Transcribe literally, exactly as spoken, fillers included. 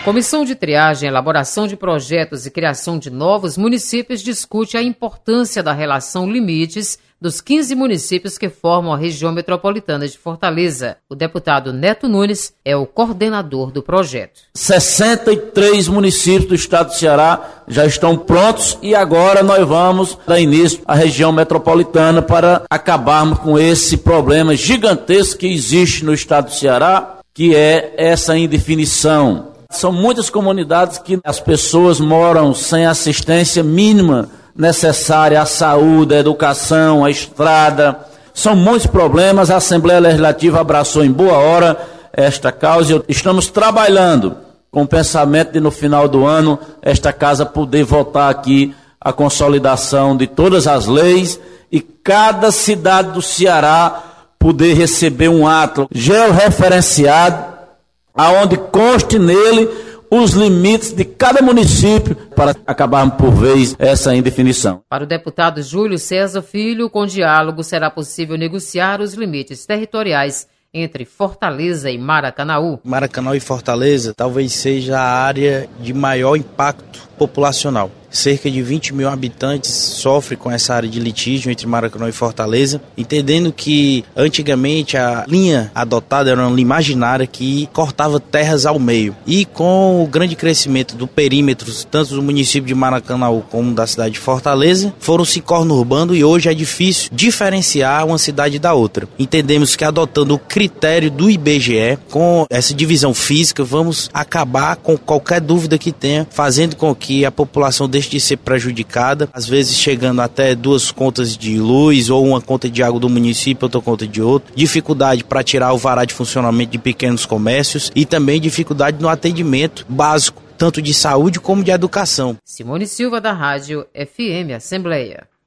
Comissão de Triagem, Elaboração de Projetos e Criação de Novos Municípios discute a importância da relação limites dos quinze municípios que formam a região metropolitana de Fortaleza. O deputado Neto Nunes é o coordenador do projeto. sessenta e três municípios do estado do Ceará já estão prontos e agora nós vamos dar início à região metropolitana para acabarmos com esse problema gigantesco que existe no estado do Ceará, que é essa indefinição. São muitas comunidades que as pessoas moram sem assistência mínima necessária à saúde, à educação, à estrada. São muitos problemas. A Assembleia Legislativa abraçou em boa hora esta causa. Estamos trabalhando com o pensamento de, no final do ano, esta casa poder votar aqui a consolidação de todas as leis e cada cidade do Ceará poder receber um ato georreferenciado, aonde conste nele os limites de cada município para acabarmos por vez essa indefinição. Para o deputado Júlio César Filho, com diálogo será possível negociar os limites territoriais entre Fortaleza e Maracanaú. Maracanaú e Fortaleza talvez seja a área de maior impacto populacional. Cerca de vinte mil habitantes sofrem com essa área de litígio entre Maracanaú e Fortaleza, entendendo que antigamente a linha adotada era uma linha imaginária que cortava terras ao meio. E com o grande crescimento do perímetro, tanto do município de Maracanaú como da cidade de Fortaleza, foram se conurbando e hoje é difícil diferenciar uma cidade da outra. Entendemos que adotando o critério do I B G E, com essa divisão física, vamos acabar com qualquer dúvida que tenha, fazendo com que a população deixe de ser prejudicada, às vezes chegando até duas contas de luz ou uma conta de água do município, outra conta de outro, dificuldade para tirar o alvará de funcionamento de pequenos comércios e também dificuldade no atendimento básico, tanto de saúde como de educação. Simone Silva, da Rádio F M Assembleia.